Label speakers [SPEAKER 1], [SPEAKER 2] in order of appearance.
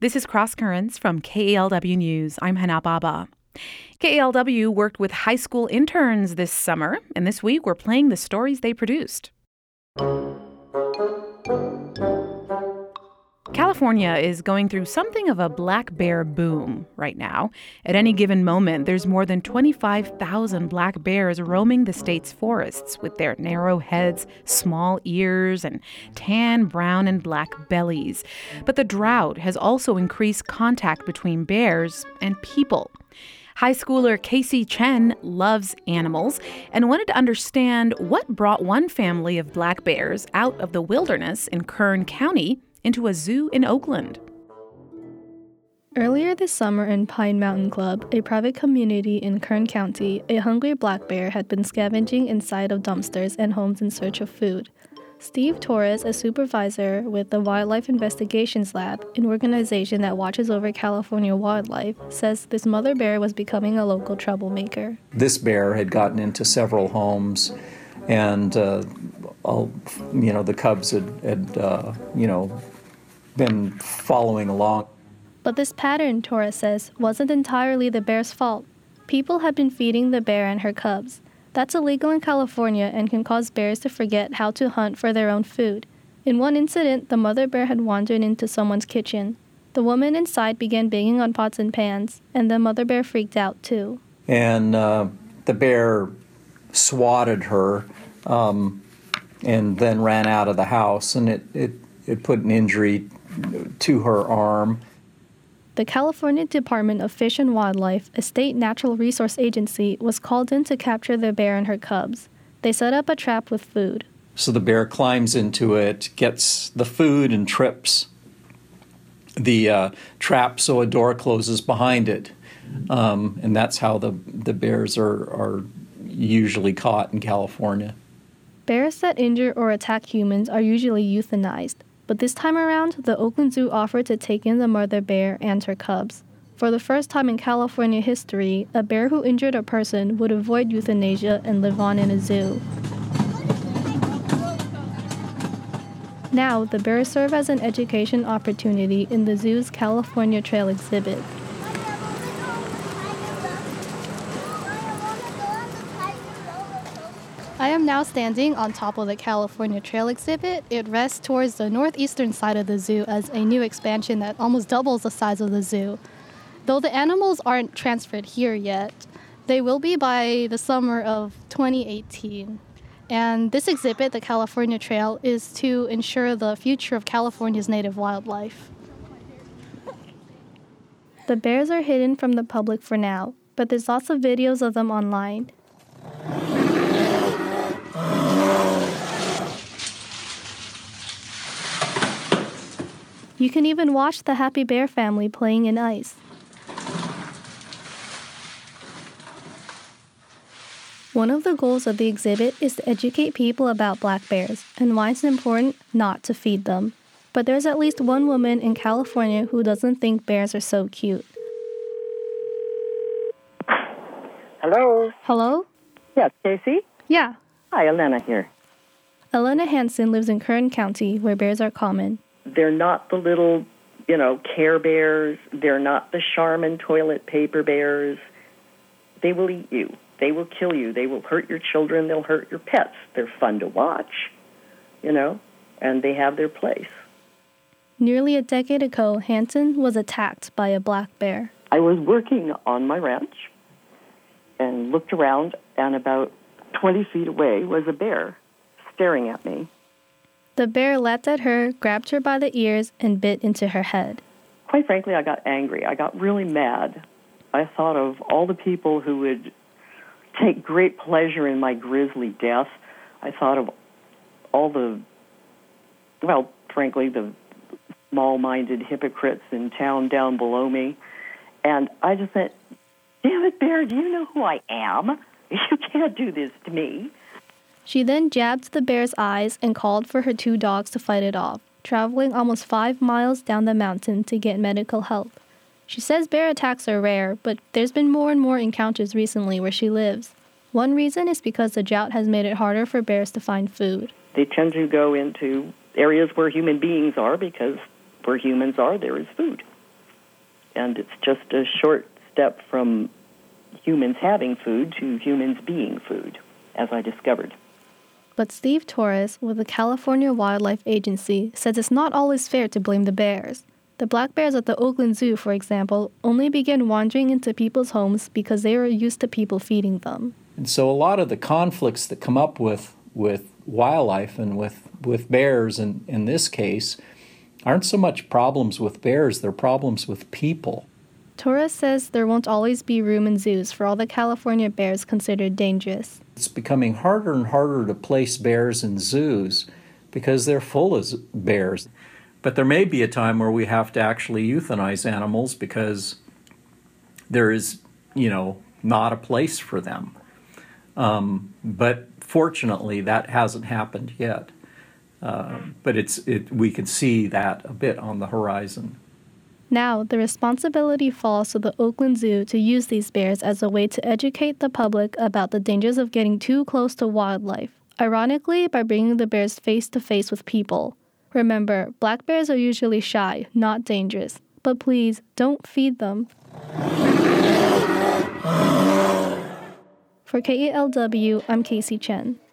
[SPEAKER 1] This is Cross Currents from KALW News. I'm Hana Baba. KALW worked with high school interns this summer, and this week we're playing the stories they produced. California is going through something of a black bear boom right now. At any given moment, there's more than 25,000 black bears roaming the state's forests with their narrow heads, small ears, and tan, brown, and black bellies. But the drought has also increased contact between bears and people. High schooler Casey Chen loves animals and wanted to understand what brought one family of black bears out of the wilderness in Kern County into a zoo in Oakland.
[SPEAKER 2] Earlier this summer in Pine Mountain Club, a private community in Kern County, a hungry black bear had been scavenging inside of dumpsters and homes in search of food. Steve Torres, a supervisor with the Wildlife Investigations Lab, an organization that watches over California wildlife, says this mother bear was becoming a local troublemaker.
[SPEAKER 3] This bear had gotten into several homes, and the cubs had been following along.
[SPEAKER 2] But this pattern, Torres says, wasn't entirely the bear's fault. People had been feeding the bear and her cubs. That's illegal in California and can cause bears to forget how to hunt for their own food. In one incident, the mother bear had wandered into someone's kitchen. The woman inside began banging on pots and pans, and the mother bear freaked out too.
[SPEAKER 3] And the bear swatted her and then ran out of the house, and it put an injury to her arm.
[SPEAKER 2] The California Department of Fish and Wildlife, a state natural resource agency, was called in to capture the bear and her cubs. They set up a trap with food.
[SPEAKER 3] So the bear climbs into it, gets the food, and trips the trap so a door closes behind it. And that's how the bears are usually caught in California.
[SPEAKER 2] Bears that injure or attack humans are usually euthanized. But this time around, the Oakland Zoo offered to take in the mother bear and her cubs. For the first time in California history, a bear who injured a person would avoid euthanasia and live on in a zoo. Now, the bears serve as an education opportunity in the zoo's California Trail exhibit. I am now standing on top of the California Trail exhibit. It rests towards the northeastern side of the zoo as a new expansion that almost doubles the size of the zoo. Though the animals aren't transferred here yet, they will be by the summer of 2018. And this exhibit, the California Trail, is to ensure the future of California's native wildlife. The bears are hidden from the public for now, but there's lots of videos of them online. You can even watch the Happy Bear family playing in ice. One of the goals of the exhibit is to educate people about black bears and why it's important not to feed them. But there's at least one woman in California who doesn't think bears are so cute.
[SPEAKER 4] Hello?
[SPEAKER 2] Hello?
[SPEAKER 4] Yes, Casey?
[SPEAKER 2] Yeah.
[SPEAKER 4] Hi, Elena here.
[SPEAKER 2] Elena Hansen lives in Kern County, where bears are common.
[SPEAKER 4] They're not the little, Care Bears. They're not the Charmin toilet paper bears. They will eat you. They will kill you. They will hurt your children. They'll hurt your pets. They're fun to watch, and they have their place.
[SPEAKER 2] Nearly a decade ago, Hansen was attacked by a black bear.
[SPEAKER 4] I was working on my ranch and looked around, and about 20 feet away was a bear staring at me.
[SPEAKER 2] The bear leapt at her, grabbed her by the ears, and bit into her head.
[SPEAKER 4] Quite frankly, I got angry. I got really mad. I thought of all the people who would take great pleasure in my grisly death. I thought of all the small-minded hypocrites in town down below me. And I just said, damn it, Bear, do you know who I am? You can't do this to me.
[SPEAKER 2] She then jabbed the bear's eyes and called for her 2 dogs to fight it off, traveling almost 5 miles down the mountain to get medical help. She says bear attacks are rare, but there's been more and more encounters recently where she lives. One reason is because the drought has made it harder for bears to find food.
[SPEAKER 4] They tend to go into areas where human beings are because where humans are, there is food. and it's just a short step from humans having food to humans being food, as I discovered.
[SPEAKER 2] But Steve Torres with the California Wildlife Agency says it's not always fair to blame the bears. The black bears at the Oakland Zoo, for example, only began wandering into people's homes because they were used to people feeding them.
[SPEAKER 3] And so a lot of the conflicts that come up with wildlife and with bears in this case aren't so much problems with bears, they're problems with people.
[SPEAKER 2] Torres says there won't always be room in zoos for all the California bears considered dangerous.
[SPEAKER 3] It's becoming harder and harder to place bears in zoos because they're full of bears. But there may be a time where we have to actually euthanize animals because there is, not a place for them. But fortunately, that hasn't happened yet. But we can see that a bit on the horizon.
[SPEAKER 2] Now, the responsibility falls to the Oakland Zoo to use these bears as a way to educate the public about the dangers of getting too close to wildlife, ironically by bringing the bears face to face with people. Remember, black bears are usually shy, not dangerous, but please don't feed them. For KALW, I'm Casey Chen.